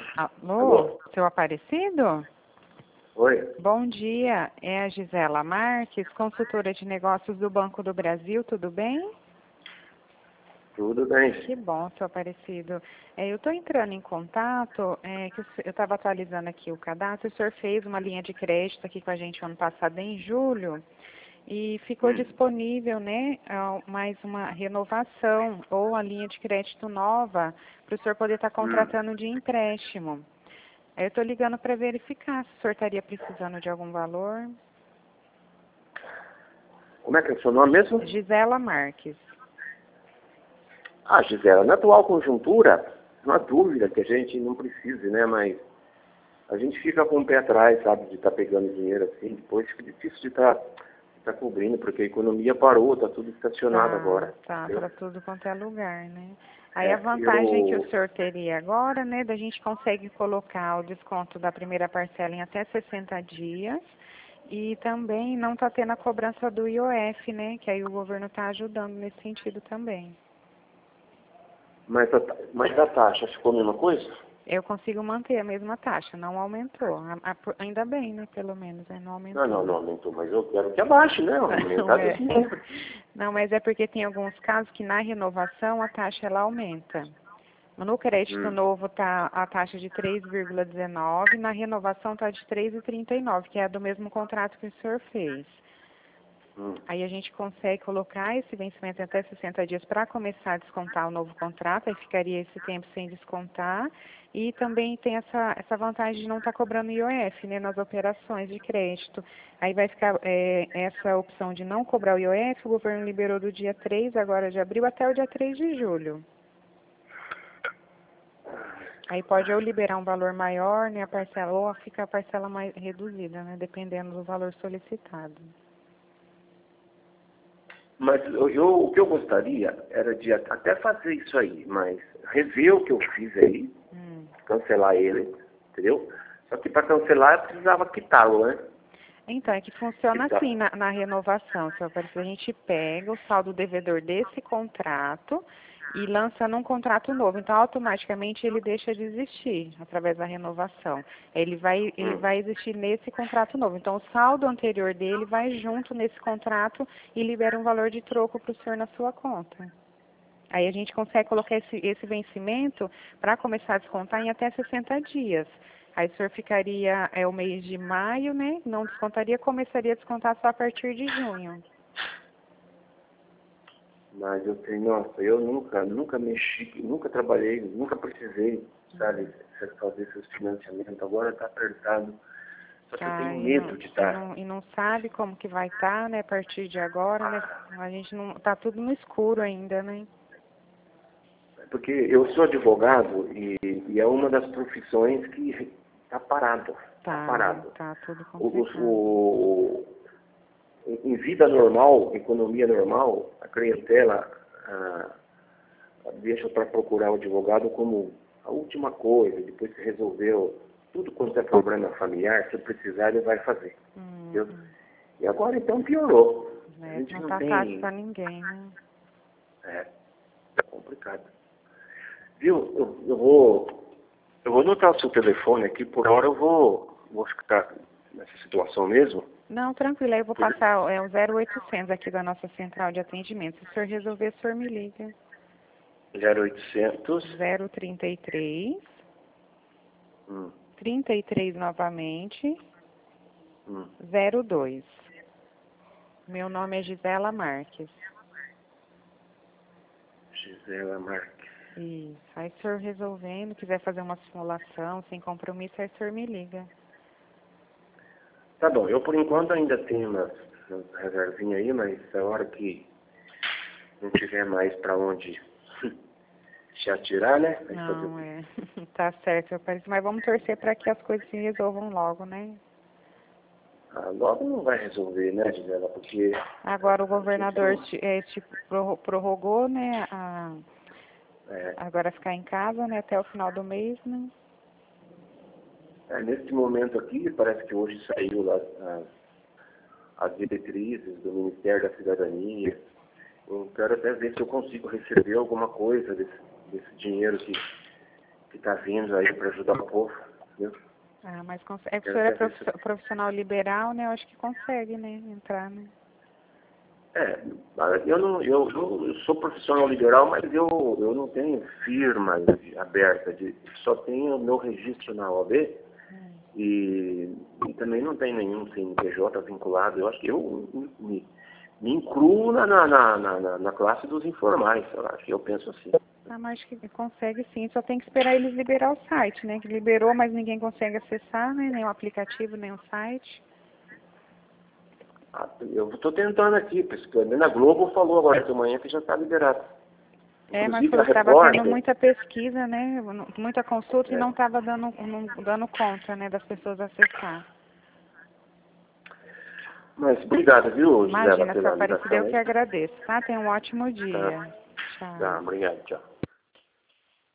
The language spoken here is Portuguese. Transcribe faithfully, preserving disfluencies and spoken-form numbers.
Alô, Alô? seu Aparecido? Oi? Bom dia, é a Gisela Marques, consultora de negócios do Banco do Brasil, tudo bem? Tudo bem? Que bom, seu Aparecido. É, eu estou entrando em contato, é, que o se- eu estava atualizando aqui o cadastro, o senhor fez uma linha de crédito aqui com a gente ano passado em julho, e ficou Hum. disponível, né, ah, mais uma renovação ou a linha de crédito nova para o senhor poder estar contratando de empréstimo. Aí eu estou ligando para verificar se o senhor estaria precisando de algum valor. Como é que é o seu nome mesmo? Gisela Marques. Ah, Gisela, na atual conjuntura, não há dúvida que a gente não precise, né? Mas a gente fica com o pé atrás, sabe, de estar pegando dinheiro assim, depois fica difícil de estar tá cobrindo, porque a economia parou, está tudo estacionado Tá, agora. tá, Entendeu? para tudo quanto é lugar, né? Aí a É, vantagem que o eu... senhor teria agora, né, da gente consegue colocar o desconto da primeira parcela em até sessenta dias e também não está tendo a cobrança do I O F, né, que aí o governo está ajudando nesse sentido também. Mas, a, mas a taxa ficou a mesma coisa? Eu consigo manter a mesma taxa, não aumentou. A- a- ainda bem, né, pelo menos, né, não Não, não, aumentou. não aumentou, mas eu quero que abaixe, né? Não, Aumentar é. desse nível. Não, mas é porque tem alguns casos que na renovação a taxa ela aumenta. No crédito Hum. novo está a taxa de três vírgula dezenove, na renovação está de três vírgula trinta e nove, que é do mesmo contrato que o senhor fez. Hum. Aí a gente consegue colocar esse vencimento em até sessenta dias para começar a descontar o novo contrato, aí ficaria esse tempo sem descontar. E também tem essa, essa vantagem de não estar cobrando I O F, né, nas operações de crédito. Aí vai ficar é, essa opção de não cobrar o I O F, o governo liberou do dia três agora de abril até o dia três de julho. Aí pode ou liberar um valor maior, né, a parcela, ou fica a parcela mais reduzida, né, dependendo do valor solicitado. Mas eu, eu- o que eu gostaria era de a- até fazer isso aí, mas rever o que eu fiz aí, Hum. cancelar ele, entendeu? Só que para cancelar eu precisava quitá-lo, né? Então, é que funciona Quitar. assim na, na renovação, seu Aparecido. A gente pega o saldo devedor desse contrato e lança num contrato novo. Então, automaticamente ele deixa de existir através da renovação. Ele vai, ele Hum. vai existir nesse contrato novo. Então, o saldo anterior dele vai junto nesse contrato e libera um valor de troco para o senhor na sua conta. Aí a gente consegue colocar esse, esse vencimento para começar a descontar em até sessenta dias. Aí o senhor ficaria, é o mês de maio, né? Não descontaria, começaria a descontar só a partir de junho. Mas eu tenho, nossa, eu nunca, nunca mexi, nunca trabalhei, nunca precisei, sabe, fazer esses financiamentos. Agora está apertado. Só que eu tenho Tá, e medo não, de e estar. não, e não sabe como que vai estar, né? A partir de agora, né? A gente não, tá tudo no escuro ainda, né? Porque eu sou advogado e, e é uma das profissões que está parado. Está Tá, parado. tá tudo O, complicado. o, o, em vida normal, economia normal, a clientela ah, deixa para procurar o advogado como a última coisa, depois que resolveu tudo quanto é problema familiar, se precisar ele vai fazer. Hum, Entendeu? hum. E agora então piorou. A É, gente não não tá fácil tem. para ninguém, né? É, é complicado. Viu? Eu, eu vou. Eu vou anotar o seu telefone aqui, por hora eu vou, vou ficar nessa situação mesmo. Não, tranquilo, aí eu vou passar é, o zero oitocentos aqui da nossa central de atendimento. Se o senhor resolver, o senhor me liga. zero oitocentos. zero trinta e três, Hum, trinta e três novamente, hum. zero dois. Meu nome é Gisela Marques. Gisela Marques. Isso. Aí o senhor resolvendo, quiser fazer uma simulação sem compromisso, aí o senhor me liga. Tá bom, eu por enquanto ainda tenho umas, umas reservinhas aí, mas a hora que não tiver mais para onde se atirar, né? Aí fazer o Não, quê? é. Tá certo, eu parece, mas vamos torcer para que as coisas se resolvam logo, né? Ah, logo não vai resolver, né, Gisela? Porque Agora o a gente governador não. ti- eh, tipo, prorro- prorrogou, né, a, É, agora ficar em casa, né, até o final do mês, né? é, nesse momento aqui, parece que hoje saiu lá as, as diretrizes do Ministério da Cidadania. Eu quero até ver se eu consigo receber alguma coisa desse, desse dinheiro que, que está vindo aí para ajudar o povo, viu? Ah, mas consegue. É que o senhor é prof- profissional liberal, né? Eu acho que consegue, né? Entrar, né? É, eu não, eu, eu sou profissional liberal, mas eu, eu não tenho firma aberta, de, só tenho o meu registro na O A B hum. e, e também não tem nenhum C N P J vinculado. Eu acho que eu me, me incluo na, na, na, na, na classe dos informais, eu acho, eu penso assim. Ah, mas acho que consegue sim, só tem que esperar eles liberar o site, né? Que liberou, mas ninguém consegue acessar, né? Nem o aplicativo, nem o site. Ah, eu estou tentando aqui, porque na Globo falou agora de manhã que já está liberado. É, mas Inclusive, estava tendo muita pesquisa, né? Muita consulta é. e não estava dando, não, dando conta, né? Das pessoas acessar. Mas obrigado, viu, Gisela, Imagina, pela sua Aparecida, eu ligação. que agradeço, tá? Tenha um ótimo dia. Tá. Tchau. Tá, obrigado, tchau.